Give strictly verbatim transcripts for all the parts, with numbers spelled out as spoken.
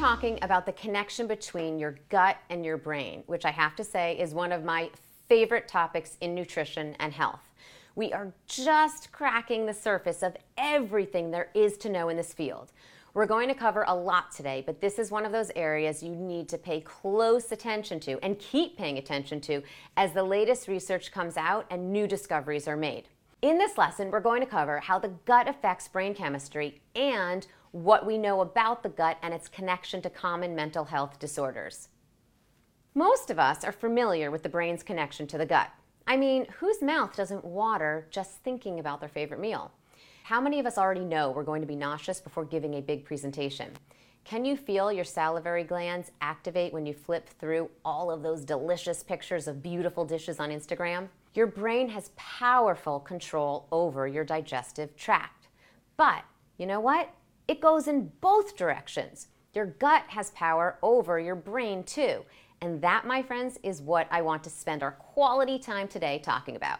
talking about the connection between your gut and your brain, which I have to say is one of my favorite topics in nutrition and health. We are just cracking the surface of everything there is to know in this field. We're going to cover a lot today, but this is one of those areas you need to pay close attention to and keep paying attention to as the latest research comes out and new discoveries are made. In this lesson, we're going to cover how the gut affects brain chemistry and what we know about the gut and its connection to common mental health disorders. Most of us are familiar with the brain's connection to the gut. I mean, whose mouth doesn't water just thinking about their favorite meal? How many of us already know we're going to be nauseous before giving a big presentation? Can you feel your salivary glands activate when you flip through all of those delicious pictures of beautiful dishes on Instagram? Your brain has powerful control over your digestive tract. But you know what? It goes in both directions. Your gut has power over your brain too. And that, my friends, is what I want to spend our quality time today talking about.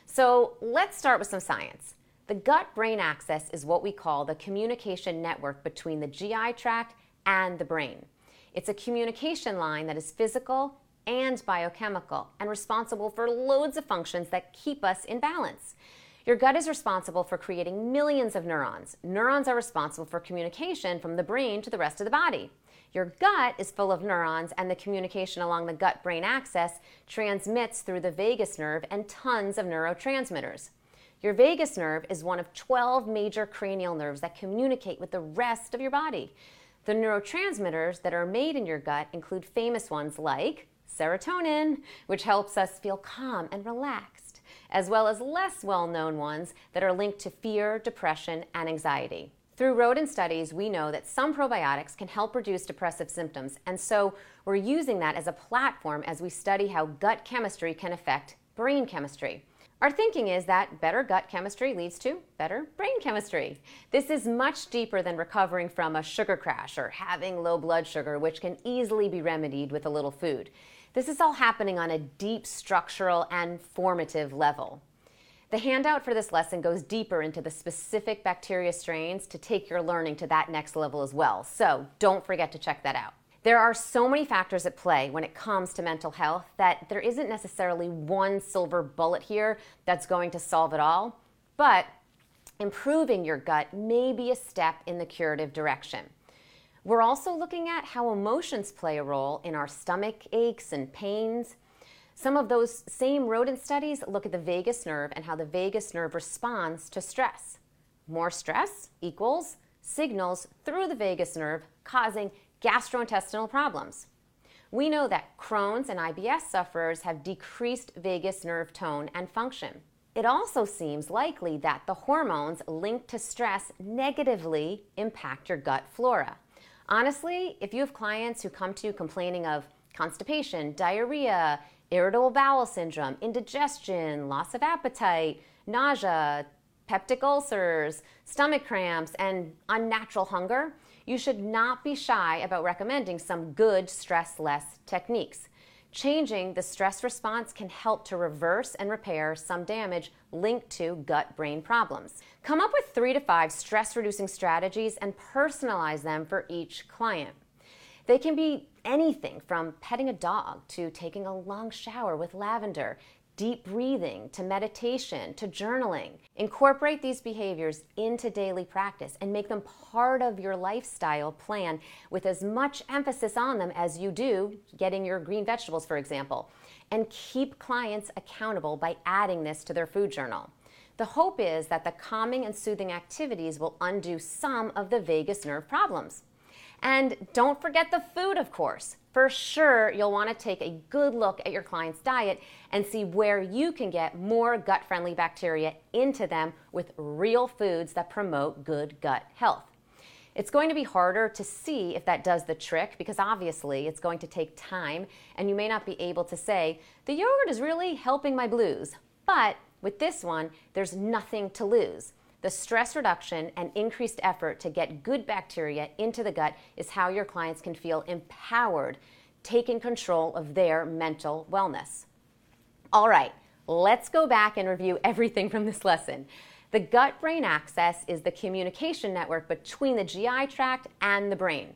So let's start with some science. The gut-brain axis is what we call the communication network between the G I tract and the brain. It's a communication line that is physical and biochemical and responsible for loads of functions that keep us in balance. Your gut is responsible for creating millions of neurons. Neurons are responsible for communication from the brain to the rest of the body. Your gut is full of neurons, and the communication along the gut-brain axis transmits through the vagus nerve and tons of neurotransmitters. Your vagus nerve is one of twelve major cranial nerves that communicate with the rest of your body. The neurotransmitters that are made in your gut include famous ones like serotonin, which helps us feel calm and relaxed, as well as less well-known ones that are linked to fear, depression, and anxiety. Through rodent studies, we know that some probiotics can help reduce depressive symptoms, and so we're using that as a platform as we study how gut chemistry can affect brain chemistry. Our thinking is that better gut chemistry leads to better brain chemistry. This is much deeper than recovering from a sugar crash or having low blood sugar, which can easily be remedied with a little food. This is all happening on a deep structural and formative level. The handout for this lesson goes deeper into the specific bacteria strains to take your learning to that next level as well, so don't forget to check that out. There are so many factors at play when it comes to mental health that there isn't necessarily one silver bullet here that's going to solve it all, but improving your gut may be a step in the curative direction. We're also looking at how emotions play a role in our stomach aches and pains. Some of those same rodent studies look at the vagus nerve and how the vagus nerve responds to stress. More stress equals signals through the vagus nerve causing gastrointestinal problems. We know that Crohn's and I B S sufferers have decreased vagus nerve tone and function. It also seems likely that the hormones linked to stress negatively impact your gut flora. Honestly, if you have clients who come to you complaining of constipation, diarrhea, irritable bowel syndrome, indigestion, loss of appetite, nausea, peptic ulcers, stomach cramps, and unnatural hunger, you should not be shy about recommending some good stress-less techniques. Changing the stress response can help to reverse and repair some damage linked to gut-brain problems. Come up with three to five stress-reducing strategies and personalize them for each client. They can be anything from petting a dog to taking a long shower with lavender, deep breathing to meditation to journaling. Incorporate these behaviors into daily practice and make them part of your lifestyle plan with as much emphasis on them as you do getting your green vegetables, for example. And keep clients accountable by adding this to their food journal. The hope is that the calming and soothing activities will undo some of the vagus nerve problems. And don't forget the food, of course. For sure, you'll want to take a good look at your client's diet and see where you can get more gut-friendly bacteria into them with real foods that promote good gut health. It's going to be harder to see if that does the trick because obviously it's going to take time and you may not be able to say, the yogurt is really helping my blues. But with this one, there's nothing to lose. The stress reduction and increased effort to get good bacteria into the gut is how your clients can feel empowered, taking control of their mental wellness. All right, let's go back and review everything from this lesson. The gut-brain axis is the communication network between the G I tract and the brain.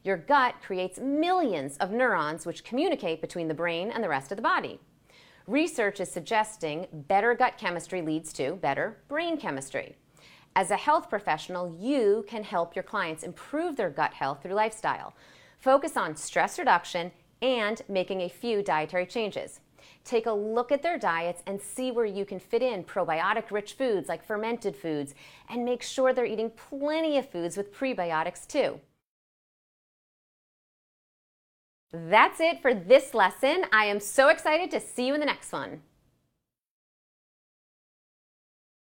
Your gut creates millions of neurons which communicate between the brain and the rest of the body. Research is suggesting better gut chemistry leads to better brain chemistry. As a health professional, you can help your clients improve their gut health through lifestyle. Focus on stress reduction and making a few dietary changes. Take a look at their diets and see where you can fit in probiotic-rich foods like fermented foods, and make sure they're eating plenty of foods with prebiotics too. That's it for this lesson. I am so excited to see you in the next one.